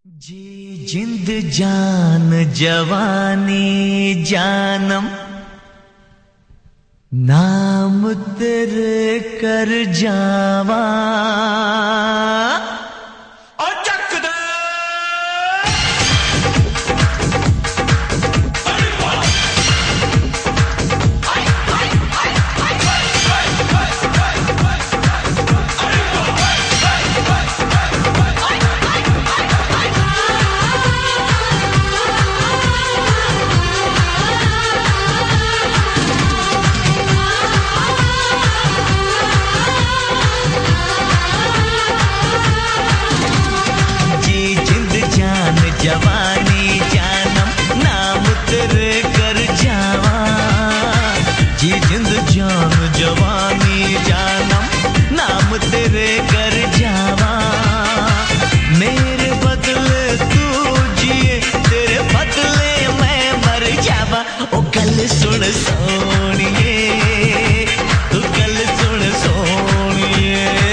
जी जिंद जान जवानी जानम नाम तेरे कर जावा जवानी जानम नाम तेरे कर जावा जी जिंद जान जवानी जानम नाम तेरे कर जावा मेरे बदले तू जिए तेरे बदले मैं मर जावा ओ गल सुन सोनिए तू गल सुन सोनिए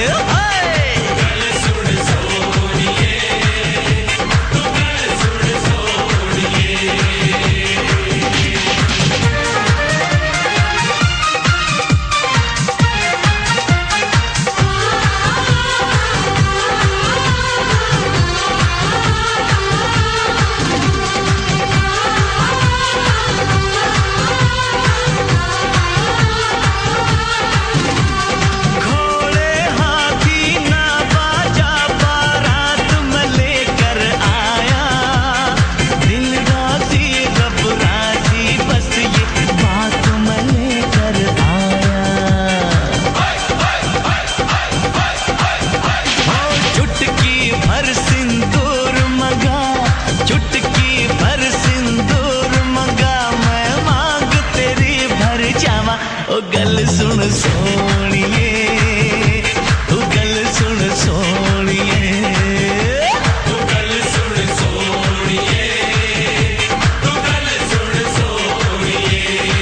ओ गल सुन सोनिए तू गल सुन सोनिए तू गल सुन सोनिए तू गल सुन सोनिए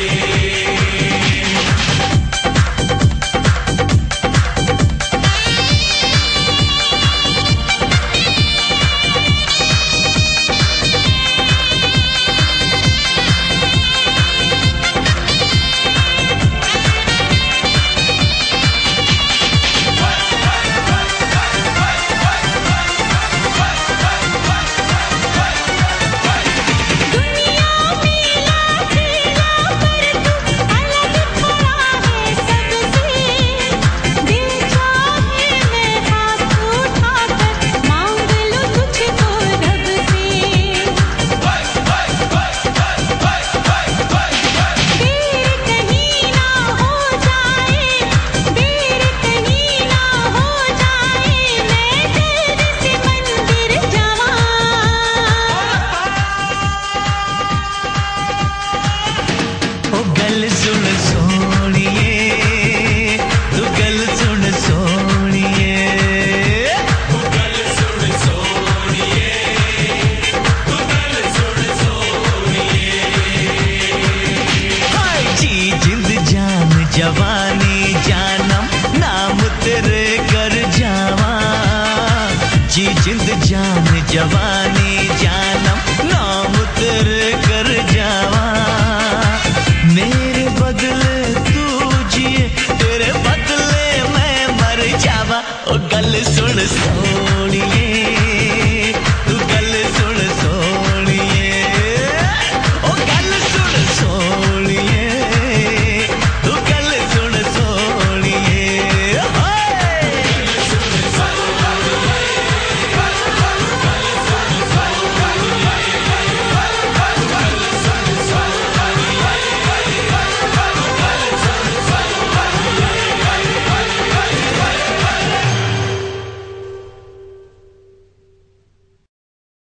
गल सुन सोनिए तू गल सुन सोनिए तू गल सुन सोनिए तू गल सुन सोनिए हाय जी जिंद जान जवानी जानम नाम तेरे कर जावा जी जिंद जान जवानी जानम नाम तेरे कर जावा मेरे बदले तू जिए तेरे बदले मैं मर जावा ओ गल सुन सोनिए